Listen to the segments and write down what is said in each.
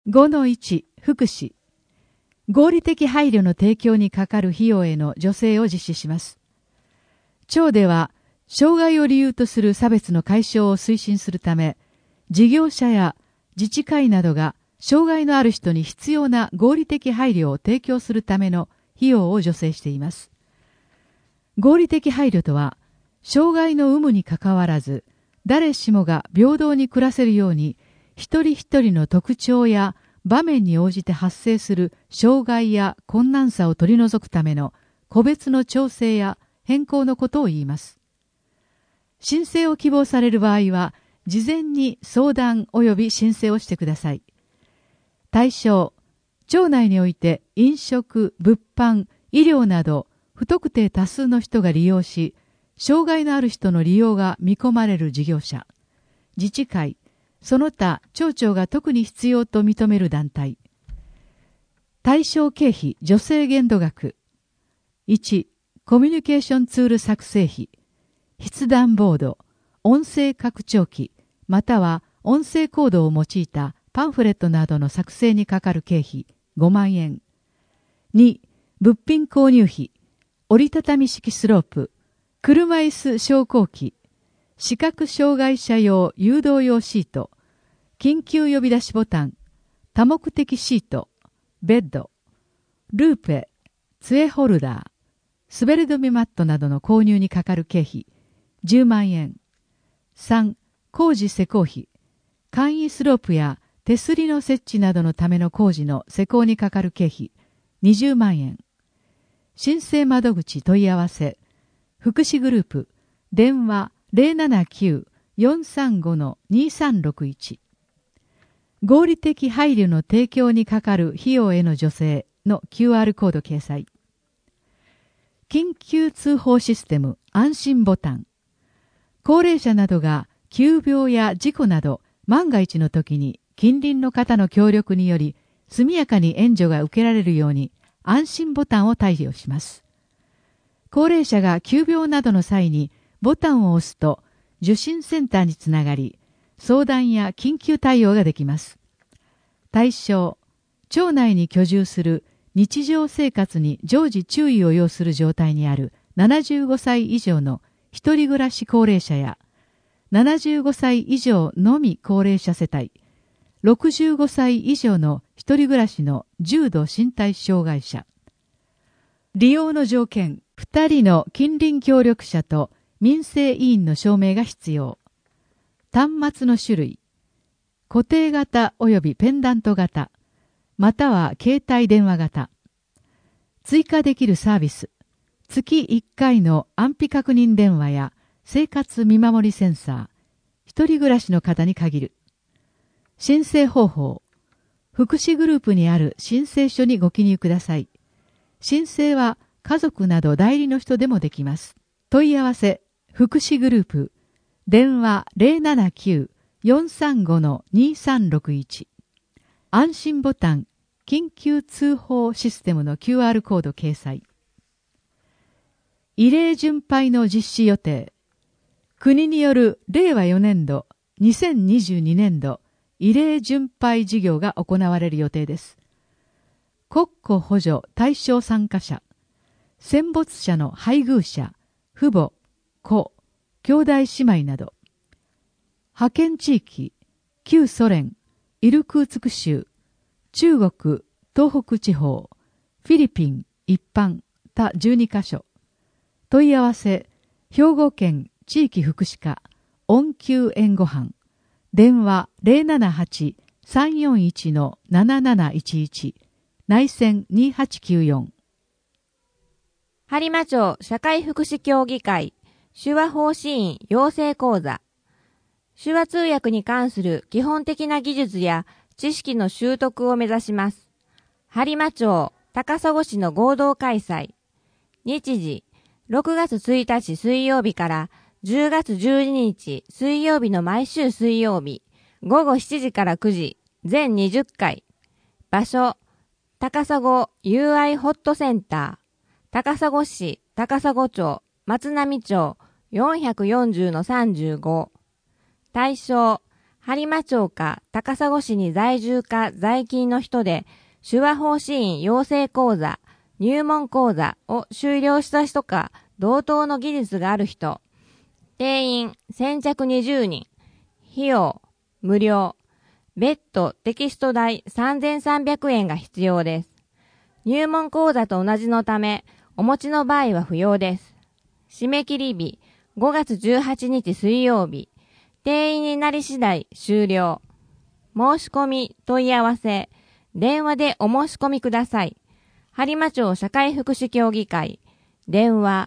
5-1 福祉。合理的配慮の提供にかかる費用への助成を実施します。庁では、障害を理由とする差別の解消を推進するため、事業者や自治会などが障害のある人に必要な合理的配慮を提供するための費用を助成しています。合理的配慮とは、障害の有無にかかわらず、誰しもが平等に暮らせるように、一人一人の特徴や場面に応じて発生する障害や困難さを取り除くための個別の調整や変更のことを言います。申請を希望される場合は、事前に相談及び申請をしてください。対象、庁内において飲食、物販、医療など不特定多数の人が利用し、障害のある人の利用が見込まれる事業者、自治会、その他町長が特に必要と認める団体。対象経費助成限度額。1、コミュニケーションツール作成費。筆談ボード、音声拡張器、または音声コードを用いたパンフレットなどの作成にかかる経費5万円。2、物品購入費、折りたたみ式スロープ、車椅子昇降機、視覚障害者用誘導用シート、緊急呼び出しボタン、多目的シート、ベッド、ルーペ、杖ホルダー、滑り止めマットなどの購入にかかる経費10万円。3、工事施工費、簡易スロープや手すりの設置などのための工事の施工にかかる経費20万円。申請窓口問い合わせ、福祉グループ、電話 079-435-2361。合理的配慮の提供にかかる費用への助成の QR コード掲載。緊急通報システム安心ボタン。高齢者などが急病や事故など万が一の時に近隣の方の協力により速やかに援助が受けられるように安心ボタンを貸与します。高齢者が急病などの際にボタンを押すと受診センターにつながり、相談や緊急対応ができます。対象、町内に居住する日常生活に常時注意を要する状態にある75歳以上の一人暮らし高齢者や75歳以上のみ高齢者世帯、65歳以上の一人暮らしの重度身体障害者。利用の条件、2人の近隣協力者と民生委員の証明が必要。端末の種類、固定型及びペンダント型、または携帯電話型。追加できるサービス、月1回の安否確認電話や生活見守りセンサー、一人暮らしの方に限る。申請方法、福祉グループにある申請書にご記入ください。申請は家族など代理の人でもできます。問い合わせ、福祉グループ、電話 079-435-2361。安心ボタン、緊急通報システムの QR コード掲載。異例巡拝の実施予定。国による令和4年度、2022年度、異例巡拝事業が行われる予定です。国庫補助対象参加者、戦没者の配偶者、父母、子、兄弟姉妹など、派遣地域、旧ソ連、イルクーツク州、中国、東北地方、フィリピン、一般、他12カ所。問い合わせ、兵庫県地域福祉課、恩給援護班、電話 078-341-7711、内線2894。 播磨町社会福祉協議会、手話奉仕員養成講座。手話通訳に関する基本的な技術や知識の習得を目指します。播磨町高砂市の合同開催。日時、6月1日水曜日から10月12日水曜日の毎週水曜日、午後7時から9時、全20回。場所、高砂 UI ホットセンター、高砂市高砂町松並町440-35。対象、 播磨町か高砂市に在住か在勤の人で、手話法師院養成講座、入門講座を修了した人か、同等の技術がある人。定員先着20人。費用無料。別途テキスト代3300円が必要です。入門講座と同じのため、お持ちの場合は不要です。締め切り日5月18日水曜日。定員になり次第終了。申し込み問い合わせ、電話でお申し込みください。播磨町社会福祉協議会。電話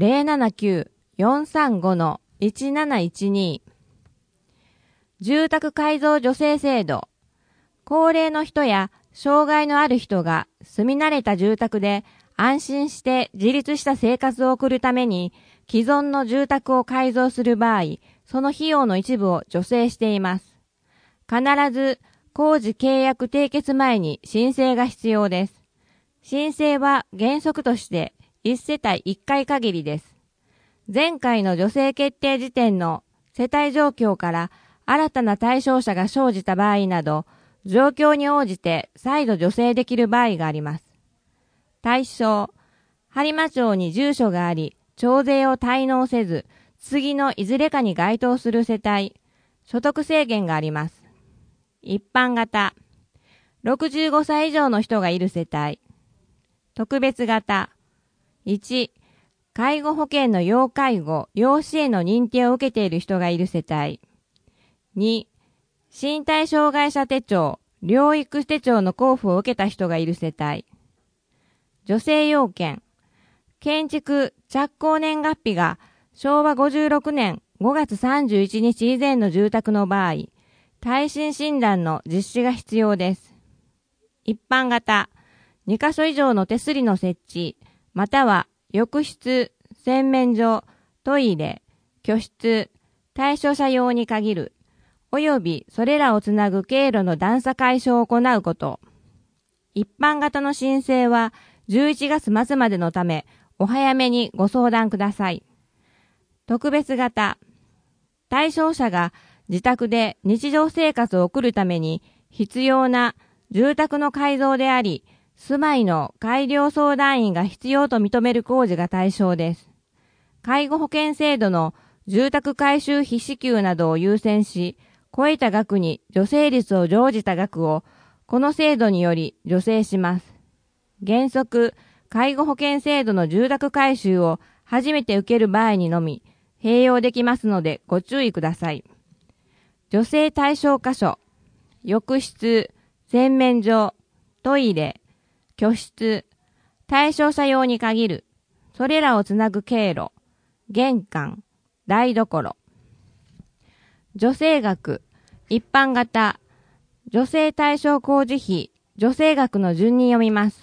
079-435-1712。住宅改造助成制度。高齢の人や障害のある人が住み慣れた住宅で安心して自立した生活を送るために既存の住宅を改造する場合、その費用の一部を助成しています。必ず工事契約締結前に申請が必要です。申請は原則として1世帯1回限りです。前回の助成決定時点の世帯状況から新たな対象者が生じた場合など、状況に応じて再度助成できる場合があります。対象、播磨町に住所があり、徴税を滞納せず、次のいずれかに該当する世帯、所得制限があります。一般型、65歳以上の人がいる世帯。特別型、1、介護保険の要介護、要支援の認定を受けている人がいる世帯。2、身体障害者手帳、療育手帳の交付を受けた人がいる世帯。助成要件、建築着工年月日が昭和56年5月31日以前の住宅の場合、耐震診断の実施が必要です。一般型、2カ所以上の手すりの設置、または浴室、洗面所、トイレ、居室、対象者用に限る、およびそれらをつなぐ経路の段差解消を行うこと。一般型の申請は11月末までのため、お早めにご相談ください。特別型、対象者が自宅で日常生活を送るために必要な住宅の改造であり、住まいの改良相談員が必要と認める工事が対象です。介護保険制度の住宅改修費支給などを優先し、超えた額に助成率を乗じた額をこの制度により助成します。原則、介護保険制度の住宅改修を初めて受ける場合にのみ併用できますのでご注意ください。助成対象箇所、浴室、洗面所、トイレ、居室、対象者用に限る、それらをつなぐ経路、玄関、台所。助成額、一般型、助成対象工事費、助成額の順に読みます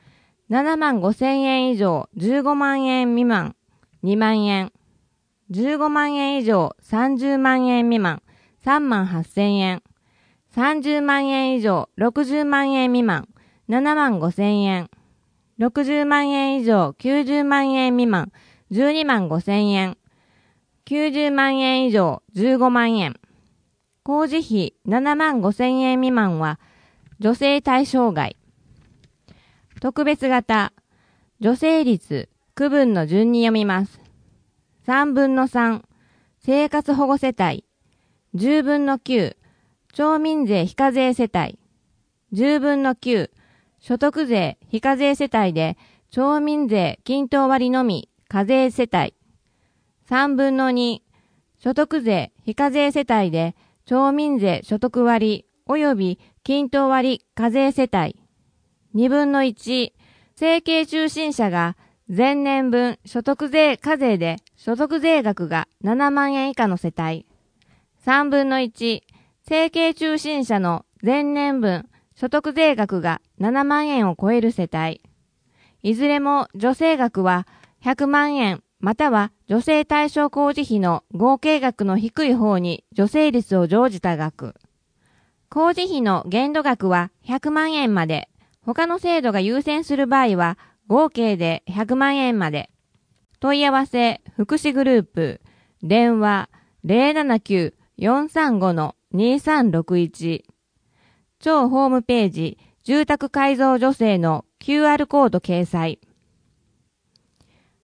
。7万5千円以上15万円未満2万円。15万円以上30万円未満3万8千円。30万円以上60万円未満7万5千円。60万円以上90万円未満12万5千円。90万円以上15万円。工事費7万5千円未満は助成対象外。特別型、助成率、区分の順に読みます。3分の3、生活保護世帯。10分の9、町民税非課税世帯。10分の9、所得税非課税世帯で町民税均等割のみ課税世帯。3分の2、所得税非課税世帯で町民税所得割及び均等割課税世帯。2分の1、生計中心者が前年分所得税課税で所得税額が7万円以下の世帯。3分の1、生計中心者の前年分所得税額が7万円を超える世帯。いずれも助成額は100万円または助成対象工事費の合計額の低い方に助成率を乗じた額。工事費の限度額は100万円まで。他の制度が優先する場合は合計で100万円まで。問い合わせ福祉グループ電話 0361。超ホームページ、住宅改造助成の QR コード掲載。